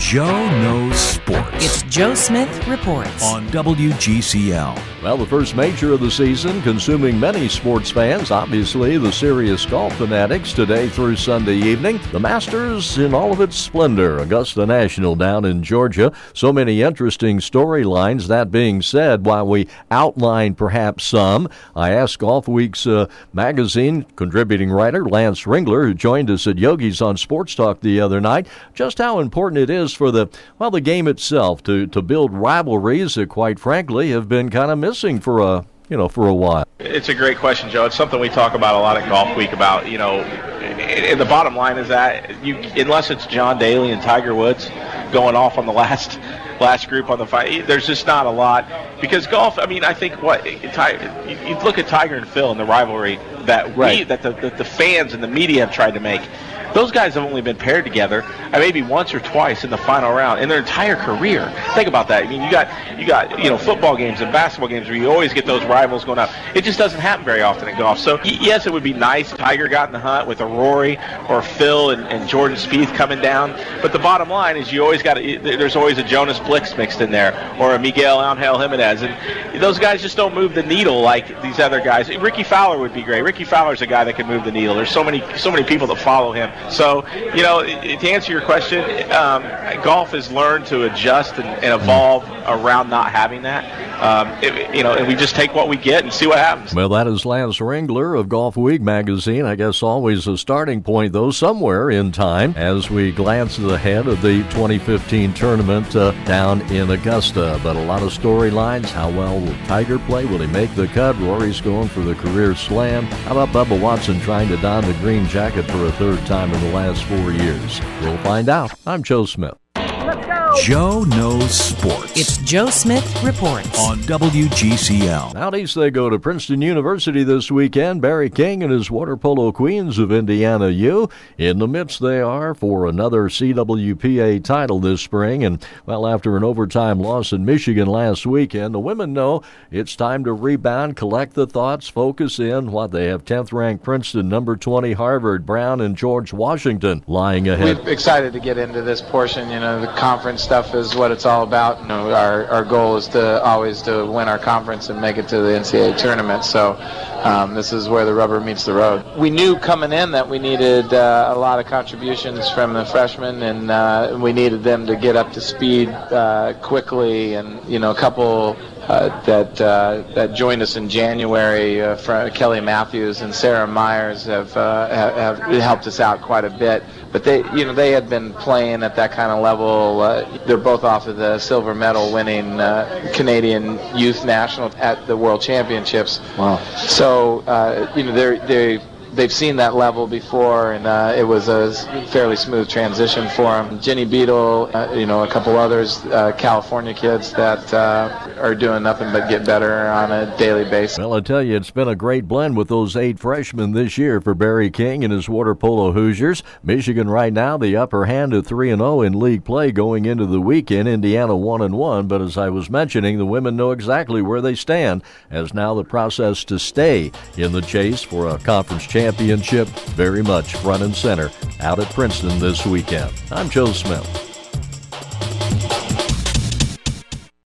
Joe Knows Sports. It's Joe Smith Reports on WGCL. Well, the first major of the season, consuming many sports fans, obviously the serious golf fanatics, today through Sunday evening. The Masters in all of its splendor, Augusta National down in Georgia. So many interesting storylines. That being said, while we outline perhaps some, I asked Golf Week's magazine contributing writer Lance Ringler, who joined us at Yogi's on Sports Talk the other night, just how important it is for the game itself to build rivalries that, quite frankly, have been kind of missing for a while. It's a great question, Joe. It's something we talk about a lot at Golf Week about, and the bottom line is that unless it's John Daly and Tiger Woods going off on the last group on the fight, there's just not a lot. Because golf, I think you look at Tiger and Phil and the rivalry that the fans and the media have tried to make. Those guys have only been paired together maybe once or twice in the final round in their entire career. Think about that. You got football games and basketball games where you always get those rivals going up. It just doesn't happen very often in golf. So yes, it would be nice if Tiger got in the hunt with a Rory or Phil and Jordan Spieth coming down. But the bottom line is there's always a Jonas Blix mixed in there or a Miguel Angel Jimenez, and those guys just don't move the needle like these other guys. Ricky Fowler would be great. Ricky Fowler's a guy that can move the needle. There's so many people that follow him. So, to answer your question, golf has learned to adjust and evolve around not having that. And we just take what we get and see what happens. Well, that is Lance Ringler of Golf Week magazine. I guess always a starting point, though, somewhere in time as we glance ahead of the 2015 tournament down in Augusta. But a lot of storylines. How well will Tiger play? Will he make the cut? Rory's going for the career slam. How about Bubba Watson trying to don the green jacket for a third time in the last 4 years? We'll find out. I'm Joe Smith. Joe Knows Sports. It's Joe Smith Reports on WGCL. Out east they go to Princeton University this weekend. Barry King and his Water Polo Queens of Indiana U. In the midst they are for another CWPA title this spring. And, well, after an overtime loss in Michigan last weekend, the women know it's time to rebound, collect the thoughts, focus in. They have 10th-ranked Princeton, number 20 Harvard, Brown, and George Washington lying ahead. We're excited to get into this portion. The conference stuff is what it's all about. Our goal is always to win our conference and make it to the NCAA tournament. So this is where the rubber meets the road. We knew coming in that we needed a lot of contributions from the freshmen, and we needed them to get up to speed quickly. And a couple that joined us in January, Kelly Matthews and Sarah Myers have helped us out quite a bit. But they had been playing at that kind of level. They're both off of the silver medal winning Canadian Youth National at the World Championships. Wow. So they've seen that level before, and it was a fairly smooth transition for them. Jenny Beadle, a couple others, California kids that are doing nothing but get better on a daily basis. Well, I tell you, it's been a great blend with those 8 freshmen this year for Barry King and his Water Polo Hoosiers. Michigan right now, the upper hand at 3-0 in league play going into the weekend. Indiana 1-1, but as I was mentioning, the women know exactly where they stand, as now the process to stay in the chase for a conference championship very much front and center out at Princeton this weekend. I'm Joe Smith.